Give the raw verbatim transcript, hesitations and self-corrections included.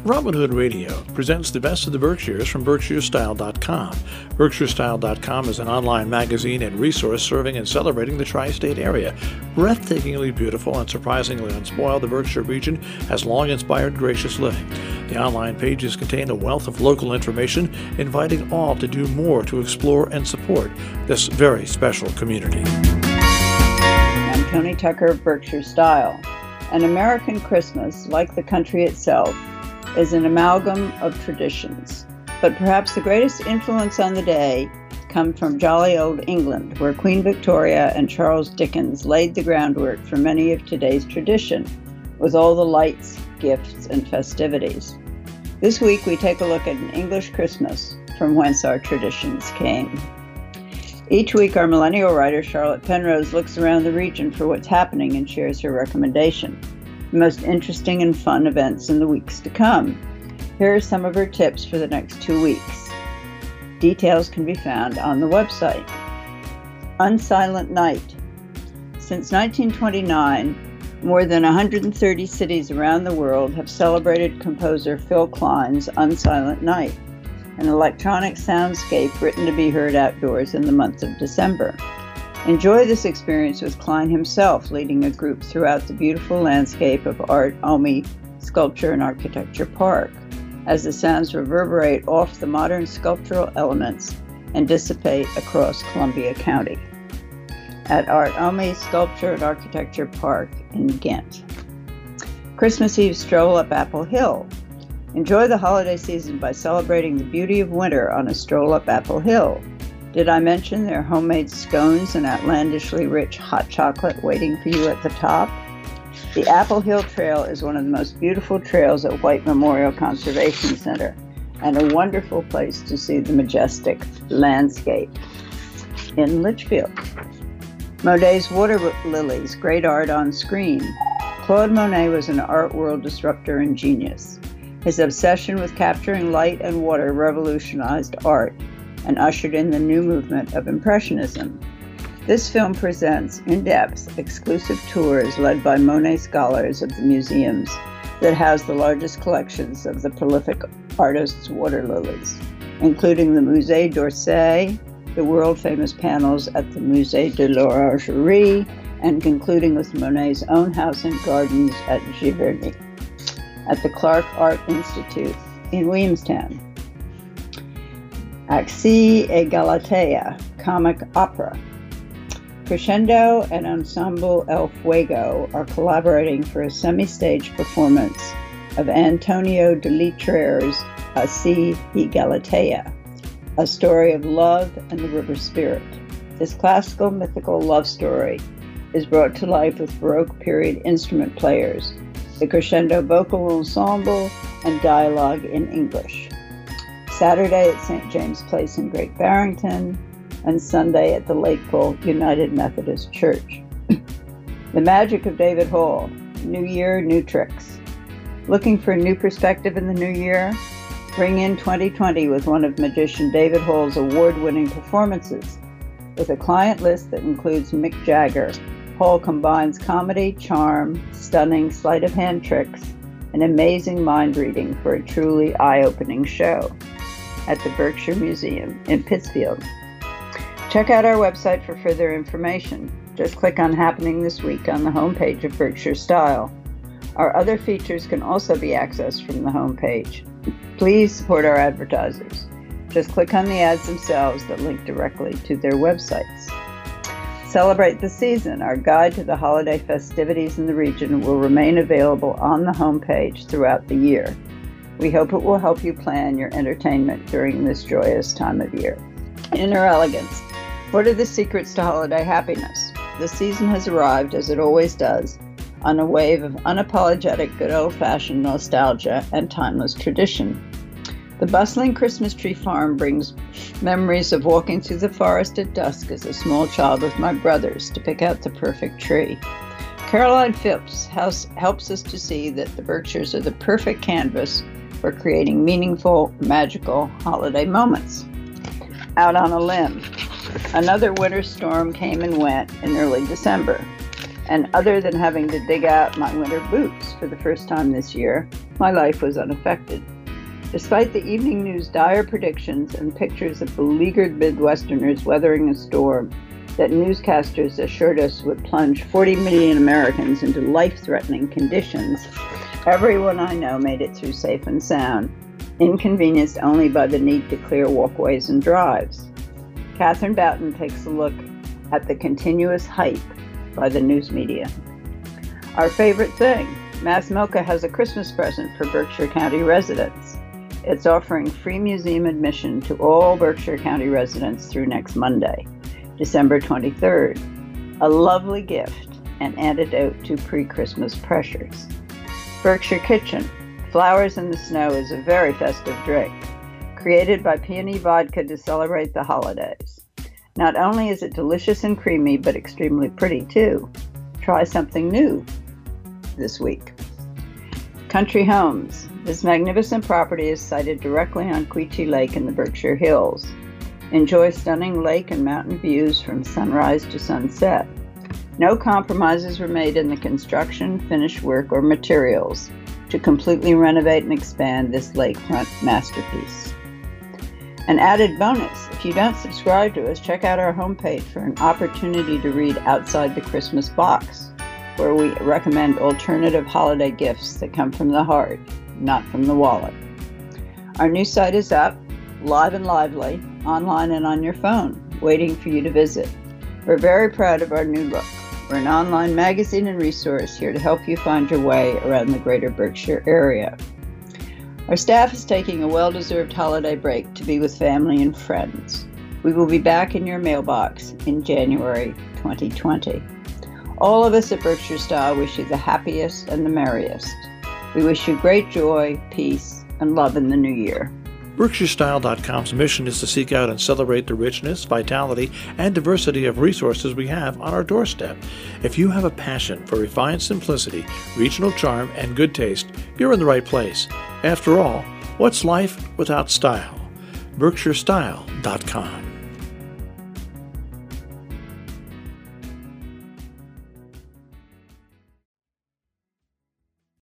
Robin Hood Radio presents the best of the Berkshires from Berkshire Style dot com. Berkshire Style dot com is an online magazine and resource serving and celebrating the tri-state area. Breathtakingly beautiful and surprisingly unspoiled, the Berkshire region has long inspired gracious living. The online pages contain a wealth of local information, inviting all to do more to explore and support this very special community. I'm Tony Tucker of Berkshire Style. An American Christmas, like the country itself, is an amalgam of traditions. But perhaps the greatest influence on the day come from jolly old England, where Queen Victoria and Charles Dickens laid the groundwork for many of today's tradition, with all the lights, gifts, and festivities. This week we take a look at an English Christmas, from whence our traditions came. Each week our millennial writer Charlotte Penrose looks around the region for what's happening and shares her recommendation. The most interesting and fun events in the weeks to come. Here are some of her tips for the next two weeks. Details can be found on the website. Unsilent Night. Since nineteen twenty-nine, more than one hundred thirty cities around the world have celebrated composer Phil Klein's Unsilent Night, an electronic soundscape written to be heard outdoors in the month of December. Enjoy this experience with Klein himself leading a group throughout the beautiful landscape of Art Omi Sculpture and Architecture Park, as the sounds reverberate off the modern sculptural elements and dissipate across Columbia County. At Art Omi Sculpture and Architecture Park in Ghent. Christmas Eve stroll up Apple Hill. Enjoy the holiday season by celebrating the beauty of winter on a stroll up Apple Hill. Did I mention there are homemade scones and outlandishly rich hot chocolate waiting for you at the top? The Apple Hill Trail is one of the most beautiful trails at White Memorial Conservation Center and a wonderful place to see the majestic landscape. In Litchfield, Monet's Water Lilies, great art on screen. Claude Monet was an art world disruptor and genius. His obsession with capturing light and water revolutionized art and ushered in the new movement of Impressionism. This film presents in-depth, exclusive tours led by Monet scholars of the museums that house the largest collections of the prolific artist's water lilies, including the Musée d'Orsay, the world-famous panels at the Musée de l'Orangerie, and concluding with Monet's own house and gardens at Giverny, at the Clark Art Institute in Williamstown. Axis et Galatea, comic opera. Crescendo and Ensemble El Fuego are collaborating for a semi-stage performance of Antonio de Litraire's Axis y Galatea, a story of love and the river spirit. This classical mythical love story is brought to life with Baroque period instrument players, the Crescendo Vocal Ensemble, and dialogue in English. Saturday at Saint James Place in Great Barrington, and Sunday at the Lakeville United Methodist Church. The Magic of David Hall, New Year, New Tricks. Looking for a new perspective in the new year? Bring in twenty twenty with one of magician David Hall's award-winning performances. With a client list that includes Mick Jagger, Hall combines comedy, charm, stunning sleight-of-hand tricks, and amazing mind reading for a truly eye-opening show at the Berkshire Museum in Pittsfield. Check out our website for further information. Just click on Happening This Week on the homepage of Berkshire Style. Our other features can also be accessed from the homepage. Please support our advertisers. Just click on the ads themselves that link directly to their websites. Celebrate the Season. Our guide to the holiday festivities in the region will remain available on the homepage throughout the year. We hope it will help you plan your entertainment during this joyous time of year. Inner Elegance. What are the secrets to holiday happiness? The season has arrived, as it always does, on a wave of unapologetic good old-fashioned nostalgia and timeless tradition. The bustling Christmas tree farm brings memories of walking through the forest at dusk as a small child with my brothers to pick out the perfect tree. Caroline Phipps has, helps us to see that the Berkshires are the perfect canvas for creating meaningful, magical holiday moments. Out on a limb. Another winter storm came and went in early December, And other than having to dig out my winter boots for the first time this year, my life was unaffected. Despite the evening news' dire predictions and pictures of beleaguered Midwesterners weathering a storm that newscasters assured us would plunge forty million Americans into life-threatening conditions, everyone I know made it through safe and sound, inconvenienced only by the need to clear walkways and drives. Catherine Boughton takes a look at the continuous hype by the news media. Our favorite thing, Mass MoCA has a Christmas present for Berkshire County residents. It's offering free museum admission to all Berkshire County residents through next Monday, December twenty-third. A lovely gift, an antidote to pre-Christmas pressures. Berkshire Kitchen, Flowers in the Snow is a very festive drink, created by Peony Vodka to celebrate the holidays. Not only is it delicious and creamy, but extremely pretty too. Try something new this week. Country Homes. This magnificent property is sited directly on Quechee Lake in the Berkshire Hills. Enjoy stunning lake and mountain views from sunrise to sunset. No compromises were made in the construction, finish work, or materials to completely renovate and expand this lakefront masterpiece. An added bonus, if you don't subscribe to us, check out our homepage for an opportunity to read Outside the Christmas Box, where we recommend alternative holiday gifts that come from the heart, not from the wallet. Our new site is up, live and lively, online and on your phone, waiting for you to visit. We're very proud of our new look. We're an online magazine and resource here to help you find your way around the greater Berkshire area. Our staff is taking a well-deserved holiday break to be with family and friends. We will be back in your mailbox in January twenty twenty. All of us at Berkshire Style wish you the happiest and the merriest. We wish you great joy, peace, and love in the new year. Berkshire Style dot com's mission is to seek out and celebrate the richness, vitality, and diversity of resources we have on our doorstep. If you have a passion for refined simplicity, regional charm, and good taste, you're in the right place. After all, what's life without style? Berkshire Style dot com